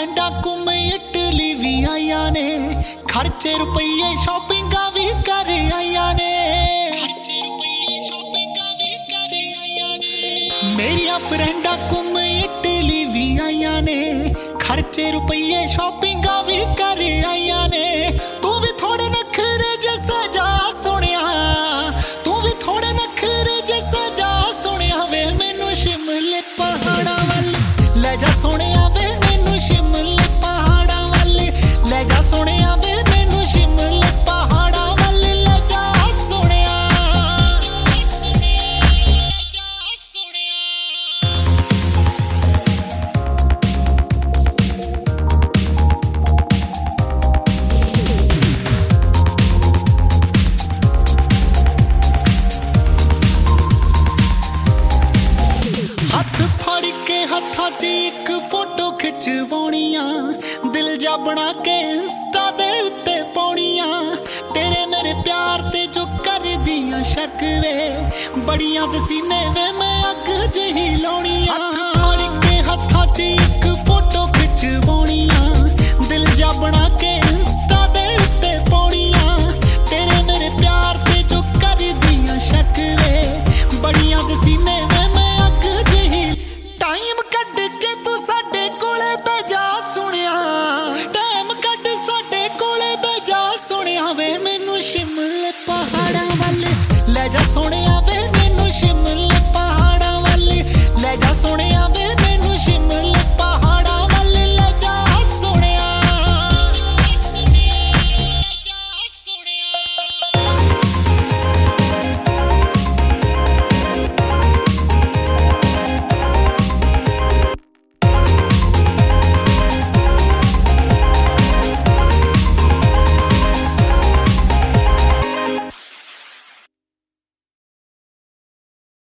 फ्रेंडा घूम इटली भी आईया ने, खर्चे रुपये शॉपिंगा भी कर आईया ने, खर्चे रुपये शॉपिंगा भी कर आईया ने। मेरिया फ्रेंडा घूम इटली भी आईया ने, खर्चे रुपये शॉपिंगा भी कर आईया ने। तू भी थोड़े नखरे जैसा जा सुनिया, तू भी थोड़े नखरे जैसा जा सुनिया वे मैनू शिमले पहाड़ा वाल ले जा सोनिया वे मैनू शिमले पहाड़ा वाल ले जा सोनिया वे मैनू शिमले पहाड़ा वाल ले जा सोनिया, हथ फड़ के हथा च एक फोटो खिचवाउणियां, दिल जा बना के इंस्टा दे उत्ते पाउणियां। तेरे मेरे प्यार ते जो कर दियां शक वे, बड़ियां दसीने वे मैं अग जही लाउणियां। हथ फड़ के हथा च एक फोटो खिचवाउणियां, दिल जा बना के इंस्टा दे उत्ते पाउणियां। तेरे मेरे प्यार ते जो कर दियां शक वे, बड़ियां दसीने वे मैं अग जही। टाइम कट के तू साडे कोले बेजा सुनिया, टाइम कट साडे कोले बेजा सुनिया वे मैनू शिमले पहाड़ा वाल ले जा सोनिया